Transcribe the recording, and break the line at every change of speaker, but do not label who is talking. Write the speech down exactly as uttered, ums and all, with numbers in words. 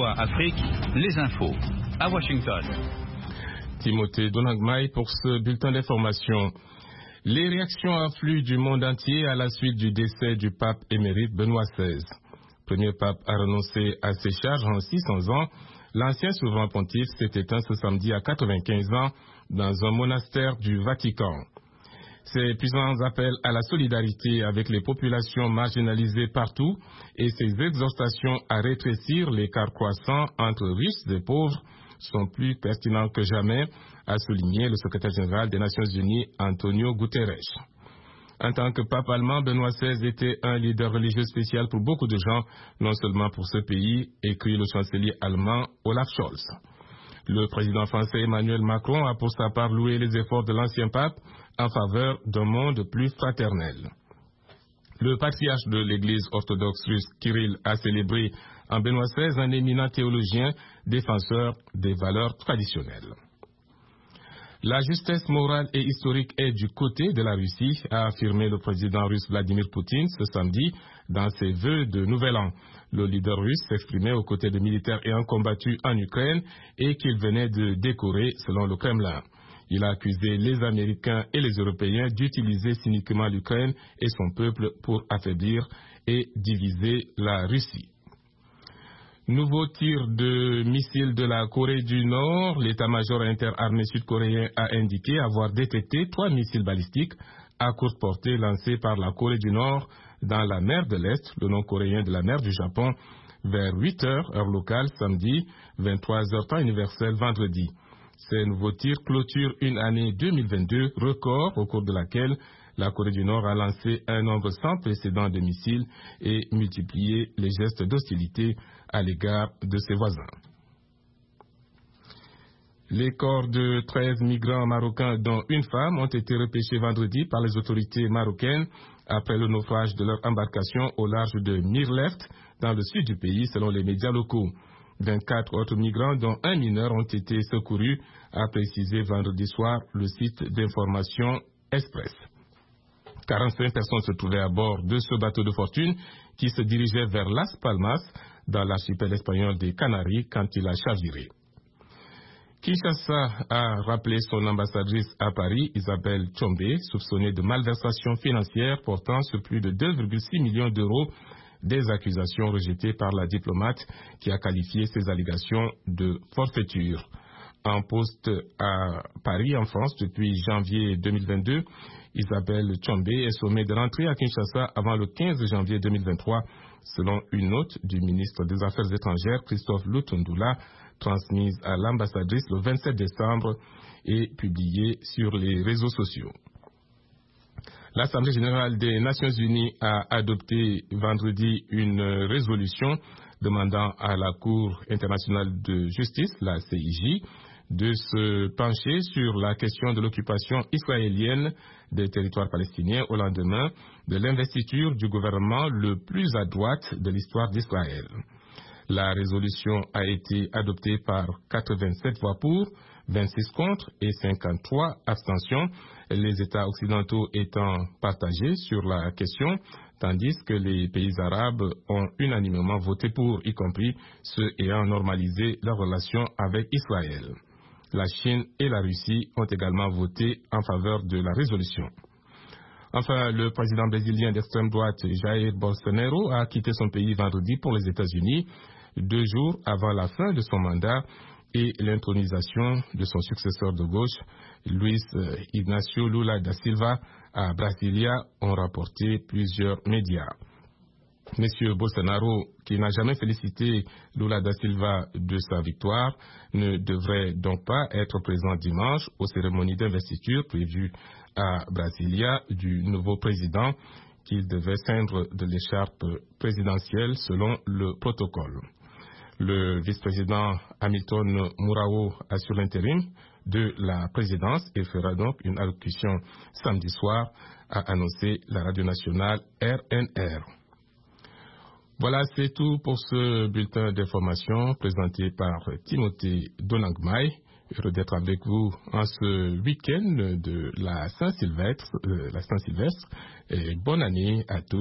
V O A Afrique, les infos, à Washington.
Timothée Donangmai pour ce bulletin d'information. Les réactions affluent du monde entier à la suite du décès du pape émérite Benoît seize. Premier pape à renoncer à ses charges en six cents ans, l'ancien souverain pontife s'est éteint ce samedi à quatre-vingt-quinze ans dans un monastère du Vatican. Ses puissants appels à la solidarité avec les populations marginalisées partout et ses exhortations à rétrécir l'écart croissant entre riches et pauvres sont plus pertinents que jamais, a souligné le secrétaire général des Nations Unies, Antonio Guterres. En tant que pape allemand, Benoît seize était un leader religieux spécial pour beaucoup de gens, non seulement pour ce pays, écrit le chancelier allemand Olaf Scholz. Le président français Emmanuel Macron a pour sa part loué les efforts de l'ancien pape en faveur d'un monde plus fraternel. Le patriarche de l'église orthodoxe russe Kirill a célébré en Benoît seize un éminent théologien défenseur des valeurs traditionnelles. La justesse morale et historique est du côté de la Russie, a affirmé le président russe Vladimir Poutine ce samedi dans ses vœux de Nouvel An. Le leader russe s'exprimait aux côtés de militaires ayant combattu en Ukraine et qu'il venait de décorer selon le Kremlin. Il a accusé les Américains et les Européens d'utiliser cyniquement l'Ukraine et son peuple pour affaiblir et diviser la Russie. Nouveau tir de missiles de la Corée du Nord, l'état-major interarmé sud-coréen a indiqué avoir détecté trois missiles balistiques à courte portée lancés par la Corée du Nord dans la mer de l'Est, le nom coréen de la mer du Japon, vers huit heures heure locale samedi, vingt-trois heures temps universel vendredi. Ces nouveaux tirs clôturent une année deux mille vingt-deux record au cours de laquelle la Corée du Nord a lancé un nombre sans précédent de missiles et multiplié les gestes d'hostilité à l'égard de ses voisins. Les corps de treize migrants marocains, dont une femme, ont été repêchés vendredi par les autorités marocaines après le naufrage de leur embarcation au large de Mirleft, dans le sud du pays, selon les médias locaux. vingt-quatre autres migrants, dont un mineur, ont été secourus, a précisé vendredi soir le site d'information Express. quarante-cinq personnes se trouvaient à bord de ce bateau de fortune qui se dirigeait vers Las Palmas, dans l'archipel espagnol des Canaries, quand il a chaviré. Kinshasa a rappelé son ambassadrice à Paris, Isabelle Tchombe, soupçonnée de malversation financière portant sur plus de deux virgule six millions d'euros, des accusations rejetées par la diplomate qui a qualifié ces allégations de forfaiture. En poste à Paris, en France, depuis janvier deux mille vingt-deux, Isabelle Tchombe est sommée de rentrer à Kinshasa avant le quinze janvier deux mille vingt-trois, selon une note du ministre des Affaires étrangères, Christophe Lutundula, transmise à l'ambassadrice le vingt-sept décembre et publiée sur les réseaux sociaux. L'Assemblée générale des Nations unies a adopté vendredi une résolution demandant à la Cour internationale de justice, la C I J, de se pencher sur la question de l'occupation israélienne des territoires palestiniens au lendemain de l'investiture du gouvernement le plus à droite de l'histoire d'Israël. La résolution a été adoptée par quatre-vingt-sept voix pour, vingt-six contre et cinquante-trois abstentions, les États occidentaux étant partagés sur la question, tandis que les pays arabes ont unanimement voté pour, y compris ceux ayant normalisé leurs relations avec Israël. La Chine et la Russie ont également voté en faveur de la résolution. Enfin, le président brésilien d'extrême droite, Jair Bolsonaro, a quitté son pays vendredi pour les États-Unis, deux jours avant la fin de son mandat et l'intronisation de son successeur de gauche, Luiz Inácio Lula da Silva, à Brasilia, ont rapporté plusieurs médias. Monsieur Bolsonaro, qui n'a jamais félicité Lula da Silva de sa victoire, ne devrait donc pas être présent dimanche aux cérémonies d'investiture prévues à Brasilia du nouveau président, qu'il devait ceindre de l'écharpe présidentielle selon le protocole. Le vice-président Hamilton Mourao assure l'intérim de la présidence et fera donc une allocution samedi soir, a annoncé la radio nationale R N R. Voilà, c'est tout pour ce bulletin d'information présenté par Timothée Donangmai. Heureux d'être avec vous en ce week-end de la Saint-Sylvestre, euh, la Saint-Sylvestre, et bonne année à tous.